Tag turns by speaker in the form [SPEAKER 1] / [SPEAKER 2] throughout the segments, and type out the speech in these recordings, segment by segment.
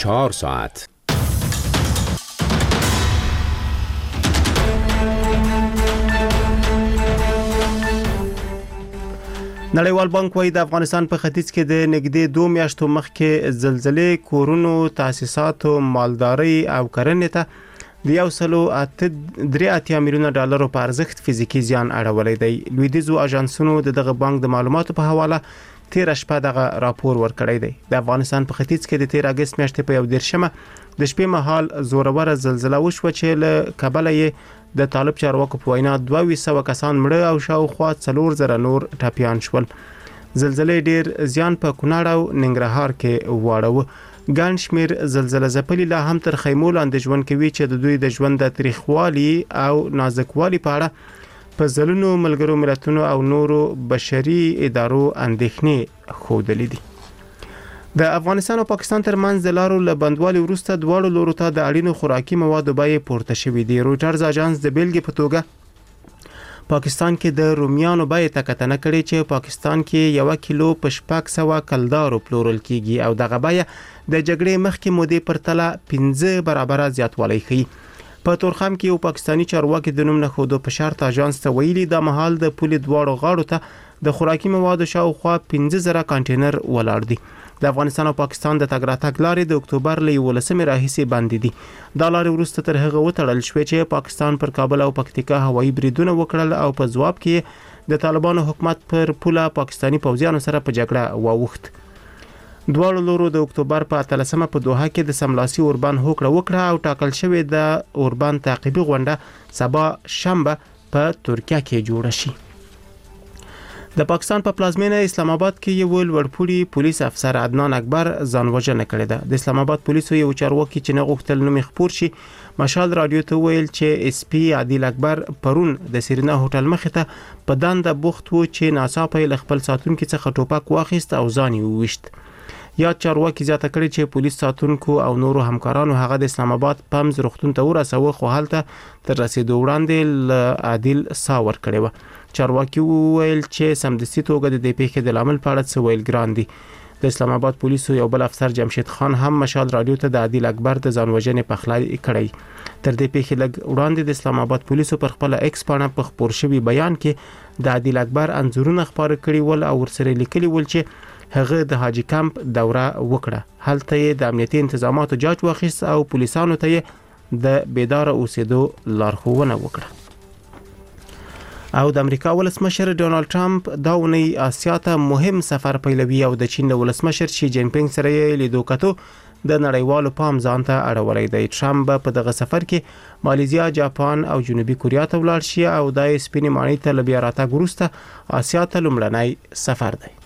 [SPEAKER 1] 4 ساعت.
[SPEAKER 2] نړیوال بانک وايي د افغانستان په ختیځ کې د نږدې 2 میاشتو مخکې زلزلې کورونو تاسیساتو مالداري او کرنې ته د 1.83 میلیونه ډالرو په ارزښت فزیکی زیان اړولی دی. لویدیځو اژانسونو دغه بانک د معلوماتو په حواله 13 شپه دغه راپور ورکړی دی. د افغانستان په ختیځ کې د 13 اگست میاشتې په 11مه د شپې مهال زورور زلزلہ وشوه چې له کابل یې د طالب چارواکو په وینا 2200 کسان مړه او شاوخوا 4000 نور ټپیان شول. زلزلې ډیر زیان په کونړ او ننګرهار کې واړو. ګڼ شمیر زلزلہ ځپلي لا هم تر خیمو لاندې ژوند کوي چې د دوی د ژوند د تاریخوالي او نازکوالي په اړه په ځلونو ملګرو ملتونو او نورو بشري ادارو اندېښنې ښودلې دي. د افغانستان او پاکستان ترمنځ د لارو له بندوالي وروسته دواړو لورو ته د اړینو خوراکي موادو بیې پورته شوې دي. رويټرز اژانس د بیلګې په توګه پاکستان کې د رومیانو بیې ته کتنه کړې چې پاکستان کې 1 کیلو په 600 کلدارو پلورل کیږي او دغه بیه د جګړې مخکې مودې پر تله 15 برابر زیاتوالی ښیي. په تورخم کې یو پاکستانی چارواکي د نوم نه خودو په شرط اژانس ته ویلي د مهال د پولې دواړو غاړو ته د خوراکي موادو شاوخوا 15000 کانټینر ولاړ دي. د افغانستان او پاکستان د تګ راتګ لارې د اکتوبر له 11مې راهیسې بندې دي. دا لارې وروسته تر هغه وتړل شوې چې پاکستان پر کابل او پکتیکا هوایي بریدونه وکړل او په ځواب کې د طالبانو حکومت پر پوله پاکستانی پوځیانو سره په جګړه واوښت. دواړو لورو د اکتوبر په 13مه په دوحه کې د سملاسي اوربان هوکړه وکړه او ټاکل شوې د اوربان تعقیبي غونډه سبا شنبه په ترکیه کې جوړه شي. د پاکستان په پلازمینه اسلام آباد کې یو لوړپوړي پولیس افسر عدنان اکبر ځانوژنه کړې ده. د اسلام آباد پولیسو یو چارواکي چې نه غوښتل نوم خپور شي مشال رادیو ته ویل چې اس پی عادل اکبر پرون د سیرینا هوټل مخې ته په دنده بوخت و چې ناڅاپه له خپل ساتونکو څخه ټوپک واخیست او ځان یې وویشت. یا چارواکي زیاته کړي چې پولیس ساتونکو او نورو همکارانو هغه د اسلام آباد پمز روغتون ته ورسوه خو هلته تر رسیدو وړاندې عادل ساور کړي و. چارواکي ویل چې سمدستي توګه د دې پیښې د لامل په اړه څه ویل ګران دي. د اسلام آباد پولیسو یو بل افسر جمشید خان هم مشال رادیو ته د عادل اکبر د ځانوژنې پخلی کړی. تر دې پیښې لږ وړاندې د اسلام آباد پولیسو پر خپل ایکس پاڼه په خپور شوی بیان کې د عادل اکبر انځورونه خپاره کړي ول او ورسره لیکلي ول چې هغه د حاجی کمپ دوره وکړه. هلته یې د امنیتي انتظاماتو جاج واخیست او پولیسانو ته یې د بیدار اوسېدو لارښوونه وکړه. او د امریکا ولسمشر ډونالد ټرمپ دا ونی آسیا ته مهم سفر پیلوي او د چین ولسمشر شي جین پینګ سره یې لیدو کتو د نړیوالو پام ځان ته اړولای دی. ټرمپ په دغه سفر کې مالیزیا، جاپان او جنوبي کوریا ته ولاړ شي او د سپینې ماڼۍ ته بیا راتګ وروسته آسیا ته لومړنی سفر دی.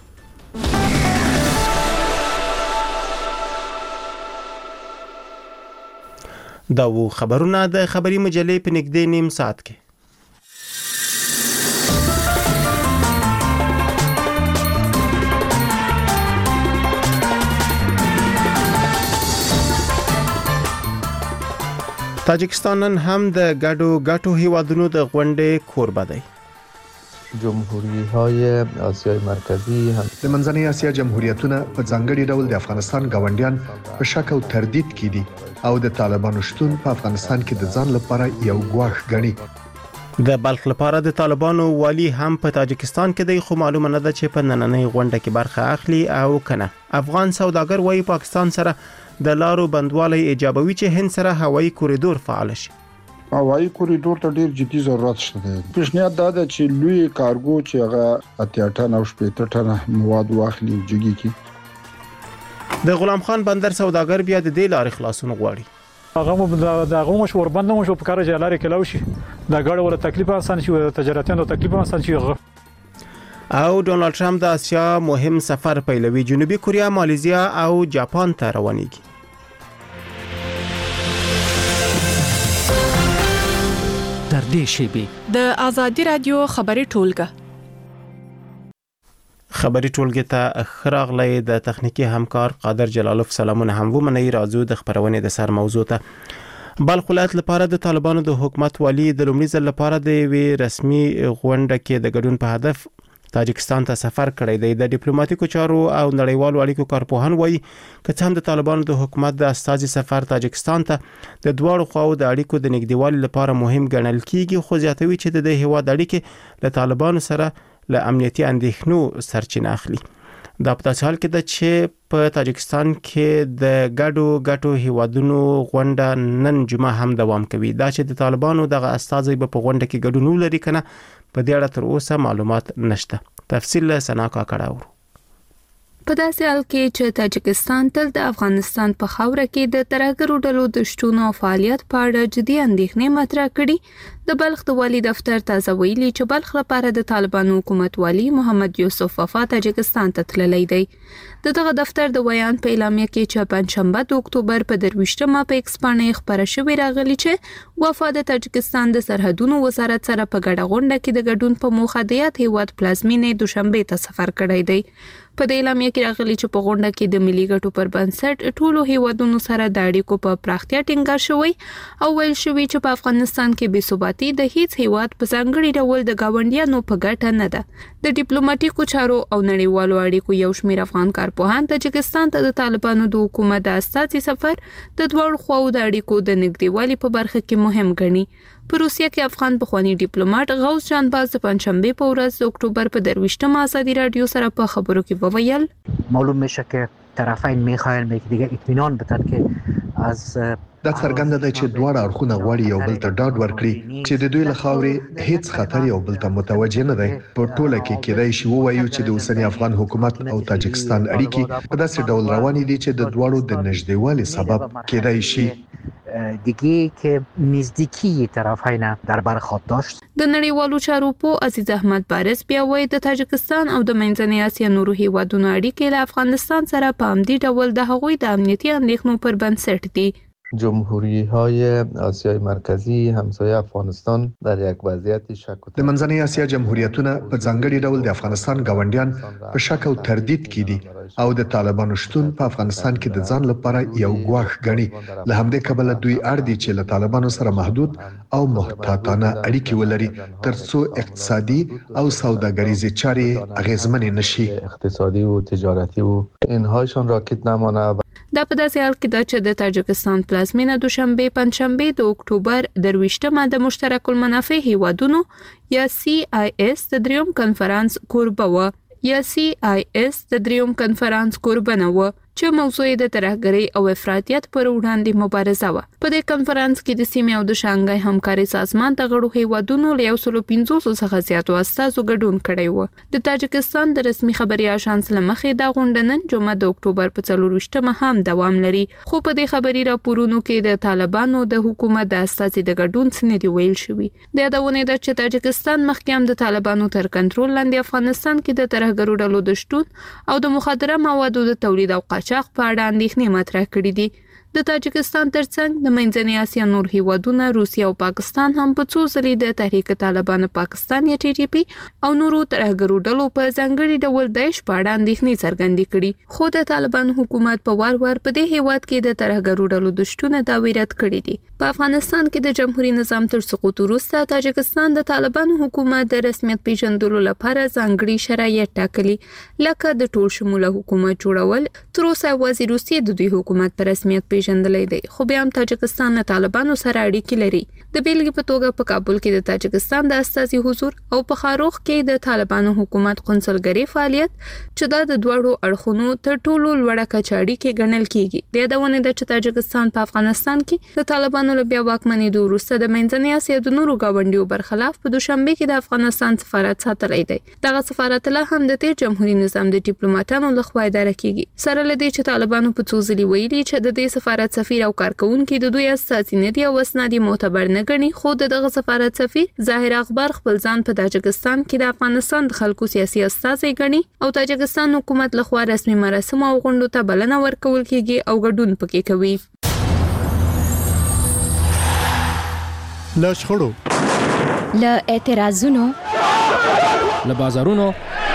[SPEAKER 2] دا و خبرونه د خبري مجلې په نږدې نیم ساعت کې. تاجکستان نن هم د ګډو هیوادونو د غونډې کوربه دی.
[SPEAKER 3] جمهوریت‌های آسیای مرکزی هم
[SPEAKER 4] د منځنۍ اسیا جمهوریتونه په ځانګړي ډول د افغانستان ګاونډیان په شک او تردید کې دي او د طالبانو شتون په افغانستان کې د ځان لپاره یو ګواښ ګڼي.
[SPEAKER 2] د بلخ لپاره د طالبانو والی هم په تاجکستان کې دی خو معلومه نه ده چې په نننۍ غونډه کې برخه اخلي او کنه. افغان سوداګر وايي پاکستان سره د لارو بندوالي ایجابوي چې هند سره هوایي کوریدور فعال شي.
[SPEAKER 5] هوایي کوریدور ته ډیر جدي ضرورت شته. پیشنهاد دا ده چې لوی کارګو چې هغه 8 ټن او 15 ټن مواد واخلي جګي کی.
[SPEAKER 2] د غلام خان بندر سوداګر بیا د دې لارې خلاصون غواړي.
[SPEAKER 6] هغه دغه مشور بند نه مشو په کار جلاري کلاو شي دا غاړه ور تکلیف آسان شي تجارتیانو تکلیف آسان شي.
[SPEAKER 2] او ډونالد ټرمپ د آسیا مهم سفر پیلوي. جنوبي کوریا، مالیزیا او جاپان ته روانيږي.
[SPEAKER 7] در دې شیبه
[SPEAKER 8] د آزادي رادیو خبري ټولګه
[SPEAKER 2] ته خراغلی د تخنیکی همکار قادر جلالوف سلامونه هم ومني. راځو د خبرونې د سر موضوع ته. بلخ ولایت لپاره د طالبانو د حکومت والی د لومړي ځل لپاره د وی رسمي غونډه کې د ګډون په هدف تاجکستان ته سفر کړی دی. د ډیپلوماټیکو چارو او نړیوالو اړیکو کارپوهان وایي که څه هم د طالبانو د حکومت د استازي سفر تاجکستان ته د دواړو خواو د اړیکو د نږدېوالي لپاره مهم ګڼل کیږي، خو زیاتوي چې د هیواد اړیکې له طالبانو سره له امنیتي اندېښنو سرچینه اخلي. دا په داسې حال کې ده چې په تاجکستان کې د ګډو هیوادونو غونډه نن جمعه هم دوام کوي. دا چې د طالبانو دغه استازي په غونډه کې ګډون ولري کنه په دې اړه تر اوسه معلومات نشته. تفصیل له سنا کاکړه.
[SPEAKER 1] په داسې حال کې چې تاجکستان تل د افغانستان په خاوره کې د ترهګرو ډلو د شتون او فعالیت په اړه جدي اندېښنې مطرح کړي. د بلخ د والي دفتر تازه ویلي چې بلخ لپاره د طالبانو حکومت والی محمد یوسف وفا تاجکستان ته تللی دی. دغه دفتر د بیان په اعلامیه کې چې پنځشنبه د اکتوبر په 23مه په ایکس باندې خبره شوې راغلی چې وفا د تاجکستان د سرحدونو وزارت سره په ګډه غونډه کې د ګډون په موخه د یاد هیواد پلازمینې دوشنبه ته سفر کړی دی. په دې اعلامیه کې راغلی چې په غونډه کې د ملي ګټو پر بنسټ ټولو هیوادونو سره د اړیکو په پراختیا ټینګار شوی او ویل شوی چې په افغانستان کې بې ثباتي د هیڅ هیواد په ځانګړي ډول د گاونډیانو په ګټه نه ده. د ډیپلوماټیکو چارو او نړیوالو اړیکو یو شمېر افغان کارپوهان تاجکستان ته د طالبانو د حکومت د استازي سفر د دواړو خواو د اړیکو د نږدېوالي په برخه کې مهم ګڼي. په روسیه کې افغان پخوانی ډیپلوماټ غوث جانباز د پنځشنبه په ورځ د اکتوبر په 23مه ازادي رادیو سره په خبرو کې وویل
[SPEAKER 9] معلوم میشه که طرفین میخواین به دیگه اطمینان بدن که از
[SPEAKER 4] دا څرګنده ده چې دواړه اړخونه غواړي یو بل ته ډاډ ورکړي چې د دوی له خاورې هیڅ خطر یو بل ته متوجه نه دی. په ټوله کې کېدای شي ووایو چې د اوسنی افغان حکومت او تاجکستان اړیکې په داسې ډول روانې دي چې د دواړو د نږدېوالي سبب کېدای شي
[SPEAKER 9] دیگه که نزدیکی طرفین در بر خود داشت.
[SPEAKER 1] د نړیوالو چارو په عزیز احمد بارس بیا وایي د تاجکستان او د منځنۍ اسیا نورو هیوادونو اړیکې له افغانستان سره په همدې ډول د هغوی د امنیتي اندېښنو پر بنسټ دي.
[SPEAKER 3] جمهوری‌های آسیای مرکزی همسایه افغانستان در یک وضعیت شک و
[SPEAKER 4] د منځنۍ اسیا جمهوریتونه په ځانګړي ډول د افغانستان گاونډیان په شک او تردید کې دي او د طالبانو شتون په افغانستان کې د ځان لپاره یو ګواښ ګڼي. له همدې کبله دوی اړ دي چې له طالبانو سره محدود او محتاطانه اړیکې ولري ترڅو اقتصادي او سوداګریزي چارې اغیزمنې نشي.
[SPEAKER 3] اقتصادی و تجارتی و اینهایشان راکد نمانه.
[SPEAKER 1] دا په داسې حال کې ده چې د تاجکستان پلازمینه دوشنبه پنځشنبه د اکتوبر 23مه د مشترک المنافع هیوادونو یا CIS د دریوم کنفرانس کوربه و چې موضوع د ترهګرۍ او افراطیت پر وړاندې مبارزه و. په دې کنفرانس کې د سیمې او د شانګهای همکاري سازمان د غړو هیوادونو له 150 څخه زیاتو استازو ګډون کړی و. د تاجکستان د رسمي خبري اژانس لمخې دا غونډه نن جمعه د اکتوبر په 24مه هم دوام لري، خو په دې خبري راپورونو کې د طالبانو د حکومت د استازي د ګډون څخه دی ویل شوی. د یادونه ده چې تاجکستان مخکې هم د طالبانو تر کنټرول لاندې افغانستان کې د ترهګرو ډلو د شتون او د مخدره موادو د تولید او قاچاق په اړه اندېښنې مطرح کړې دي. د تاجکستان ترڅنګ د منځنۍ اسیا نور هیوادونه روسیه او پاکستان هم په څو ځلې د تحریک طالبان پاکستان یا TTP او نورو ترهګرو ډلو په ځانګړي ډول داعش په اړه اندېښنې څرګندې کړي، خو د طالبان حکومت په وار وار په دې هیواد کې د ترهګرو ډلو د شتون دعوی رد کړې دي. په افغانستان کې د جمهوریت نظام تر سقوط وروسته تاجکستان د طالبان حکومت د رسمیت پیژندلو لپاره ځانګړي شرایط ټاکلي، لکه د ټول شموله حکومت جوړول. تر اوسه یوازې روسیه د دوی حکومت په رسمیت پیژندلې دی، خو بیا هم تاجکستان له طالبانو سره اړیکې لري. د بیلګې په توګه په کابل کې د تاجکستان د استازي حضور او په خاروخ کې د طالبانو حکومت قونسلګري فعالیت چې د دوړو اړخونو تر ټولو لوړه کچه اړیکې ګڼل کیږي. د یادونه ده چې تاجکستان په افغانستان کې د طالبانو له بیا واکمنۍ وروسته د منځنۍ اسیا د نورو گاونډیو برخلاف په دوشنبه کې د افغانستان سفارت ساتلی دی. دغه سفارت لا هم د تیر جمهوریت نظام د ډیپلوماټانو لخوا اداره کیږي. سره لدی چې طالبانو په څو ځلې ویلي چې د دې سفارت سفیر او کارکونکو د دوی استازي نه دي او اسنادي معتبر نه ګڼي، خو دغه سفارت سفیر ظاهر اخبار خپل ځان په تاجکستان کې د افغانستان د خلکو سیاسي استازي ګڼي او تاجکستان حکومت لخوا رسمي مراسم او غونډو ته بلنه ورکول کیږي او ګډون پکې کوي.
[SPEAKER 10] له شخړو،
[SPEAKER 11] له اعتراضونو،
[SPEAKER 7] له بازارونو،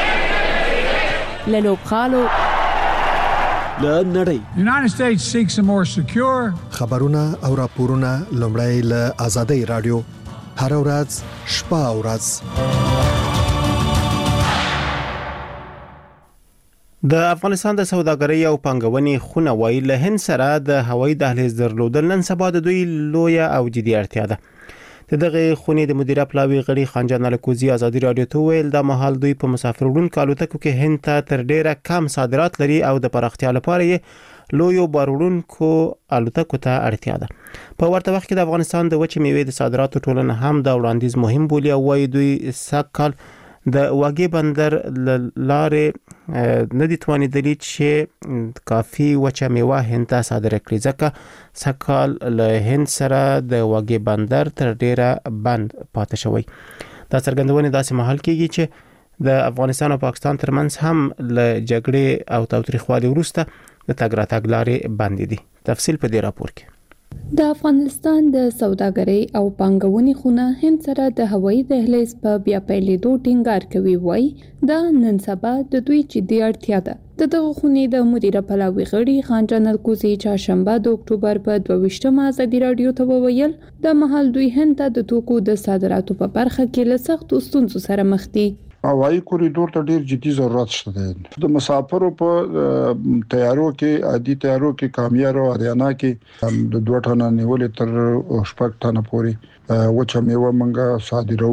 [SPEAKER 11] له لوبخالو،
[SPEAKER 10] له نړۍ.
[SPEAKER 12] United States seeks a more secure.
[SPEAKER 4] خبرونه او راپورونه لومړی له آزادۍ رادیو هر ورځ شپه او ورځ.
[SPEAKER 2] د افغانستان د سوداګرۍ او پانګونې خونه وایي له هند سره د هوایي دهلیز درلودل نن سبا د دوی لویه او جدي اړتیا ده. دغه خونې د مدیره پلاوي غړي خانجان الکوزي ازادي رادیو ته ویل د مهال دوی په مسافر وړونکو الوتکو کې هند ته تر ډیره کم صادرات لري او د پراختیا لپاره یې لویو بارونکو الوتکو ته اړتیا ده. په ورته وخت کې د افغانستان د وچې میوې د صادراتو ټولنه هم د وړاندیز مهم بولي او وایي دوی سږ د واګې بندر لارې نه دي توانیدلی چې کافي وچه میوه هند ته صادره کړي ځکه سږکال له هند سره د واګې بندر تر ډیره بند پاتې شوی. دا څرګندونه داسې مهال کېږي چې د افغانستان او پاکستان ترمنځ هم له جګړې او تاوتریخوالي وروسته د تګ راتګ لارې بندې دي. تفصیل په دې راپور کې.
[SPEAKER 1] د افغانستان د سوداګرۍ او پانګونې خونه هند سره د هوایي دهلیز په بیا پیلېدو ټینګار کوي وایي دا نن سبا د دوی جدي اړتیا ده. دغه خونې د مدیره پلاوي غړي خانجان الکوزي چهارشنبه د اکتوبر په 22 ازادي رادیو ته وویل د مهال دوی هند ته د توکو د صادراتو په برخه کې له سختو ستونزو سره مخ دي.
[SPEAKER 5] هوایي کوریډور ته ډیر جدي ضرورت شته. د مسافرو په تیارو کې عادي تیارو کې کامیار او اریانا کې د 2 ټنه نیولې تر 6 ټنه پورې وچه میوه منګه صادرو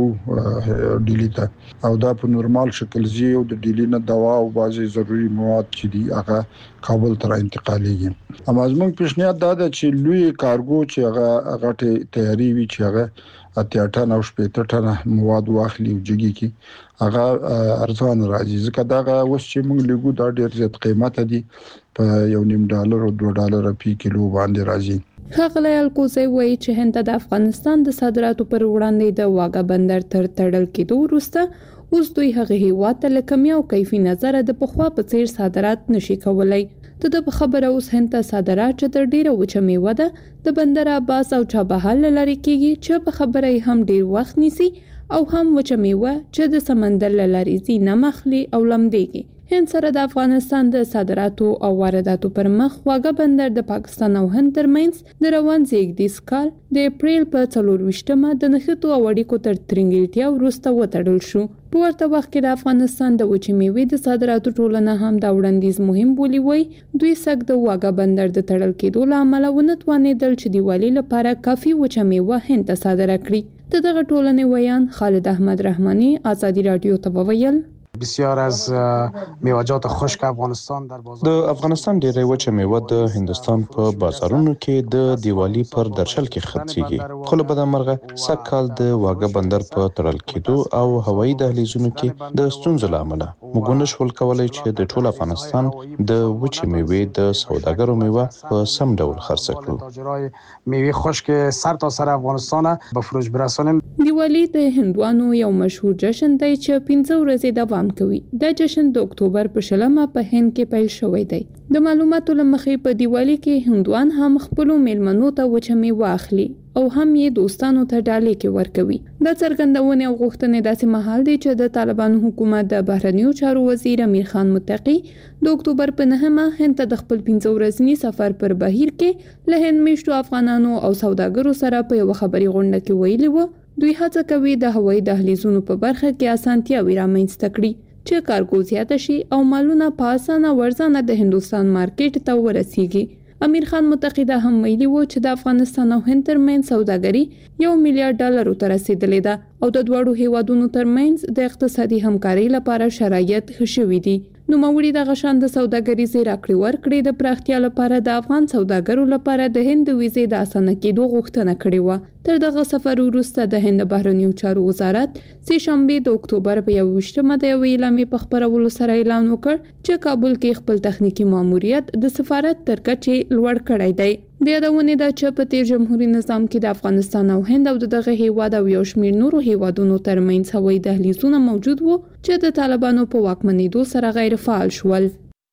[SPEAKER 5] ډیلی ته او دا په نورمال شکل زی او د ډیلی نه دوا او بعضي ضروري مواد چې دي هغه کابل ته انتقالېږي. اما زموږ پیشنهاد دا ده چې لوی کارګو چې هغه غټه تیاری وي چې هغه 8 ټنه او 15 ټنه مواد واخلي او جګي کې هغه ارزان راځي ځکه دا اوس چې موږ لګو دا ډیر زیات قیمت دي په $1.5 او $2 په کیلو باندې راځي.
[SPEAKER 1] ښاغلی الکوزي وایي چې هند د افغانستان د صادراتو پر وړاندې د واګه بندر تر تړل کېدو وروسته اوس دوی هغه هیواد ته له کمي او کیفي نظر د پخوا په څیر صادرات نشي کولای. د خبره اوس هند ته صادرات چې تر ډیره وچه میوه ده د بندر عباس او چابهار لاري کېږي چې په خبره هم ډیر وخت نیسي او هم وچه میوه چې د سمندر لاري زی نه مخلي او لمدېږي. هند سره د افغانستان د صادراتو او وارداتو پر مخ واګه بندر د پاکستان او هند ترمنځ د روان زیږدیز کال د اپریل په 24مه د نښتو او اړیکو تر ترنګلتیا وروسته وتړل شو. په ورته وخت کې د افغانستان د وچې میوې د صادراتو ټولنه هم د وړاندیز مهم بولی وای دوی سګ د واګه بندر د تړل کېدو له امله ونه توانېدل چې دیوالي لپاره کافي وچه میوه هند ته صادره کړي. دغه ټولنې ویان خالد احمد رحماني ازادي رادیو ته وویل
[SPEAKER 11] بسیار از میوه‌جات خشک افغانستان در بازار
[SPEAKER 13] د افغانستان ډیری وچه میوه د هندستان په بازارونو کې د دیوالي پر درشل کې خرڅيږي. خو له بده مرغه سږکال د واګه بندر په تړل کېدو او هوایي دهلیزونو کې د ستونزو له امله موږ نه شول کولای چې د ټول افغانستان د وچه میوې د سوداګرو میوه په سم ډول خرڅ کړو.
[SPEAKER 11] میوه خشک سر تا سر افغانستان به فروش برسانیم.
[SPEAKER 1] دیوالی د هندوانو یو مشهور جشن دی چې 15 ورځې دوام کوي. دا جشن د اکتوبر په 20 په هند کې پیل شوی دی. د معلوماتو لمخې په دیوالی کې هندوان هم خپل میلمنو ته وچه میوه اخلي او هم یې دوستانو ته ډالۍ کې ورکوي. دا څرګندونه او غوښتنې داسې مهال دی چې د طالبانو حکومت د بهرنیو چارو وزیر امیر خان متقی د اکتوبر په 9مه هند ته د خپل 15 ورځني سفر پر بهیر کې له هند میشتو افغانانو او سوداګرو سره په یو خبري غونډه کې ویلي وو دوی هڅه کوي د هوایي دهلیزونو په برخه کې اسانتیاوي رامنځته کړي چې کارګو زیاته شي او مالونه په اسانه ورځانه د هندستان مارکیټ ته ورسیږي. امیر خان متقی دا هم ویلي وو چې د افغانستان او هند ترمنځ سوداګري $1 میلیارډ ته رسیدلې ده او د دوړو هیوادونو ترمنځ د اقتصادي همکارۍ لپاره شرایط ښه شوي دي. نو موري د غشان د سوداګریزي راکړې ورکړې د پراختیا لپاره د افغان سوداګرو لپاره د هند ویزې د اسانه کېدو غوښتنه کړې و. تر دغه سفر وروسته د هند بهرنیو چارو وزارت سه شنبه د اکتوبر په 21مه د اعلامیې په خبرولو سره اعلان وکړ چې کابل کې خپل تخنیکی ماموریت د سفارت تر کچې لوړ کړی دی. د یادونه ده چې په تیر جمهوریت نظام کې د افغانستان او هند او دغه هیواد او یو شمېر نورو هیوادونو ترمنځ هوایي دهلیزونه موجود وو چې د طالبانو په واکمنېدو سره غیر فعال شول.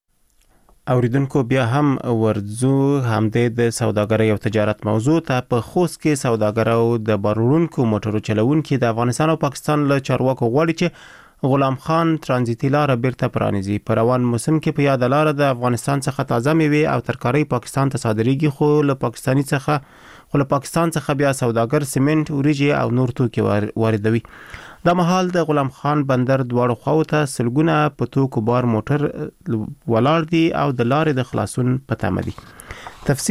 [SPEAKER 2] اوریدونکو بیا هم ورځو همدې د سوداګرۍ او تجارت موضوع ته په خوست کې سوداګر او د بارونکو موټرو چلوونکو د افغانستان او پاکستان له چارواکو غواړي چې غلام خان ترانزیتي لار بیرته پرانیزي. په روان موسم کې په یاد لار د افغانستان څخه تازه میوه او ترکاري پاکستان ته صادریږي خو له پاکستان څخه بیا سوداګر سیمنټ، وریجې او نور توکي واردوي. د مهال د غلام خان بندر دواړو خواو ته سلګونه په توکو بار موټر ولاړ دي او د لارې د خلاصون په تمه دي.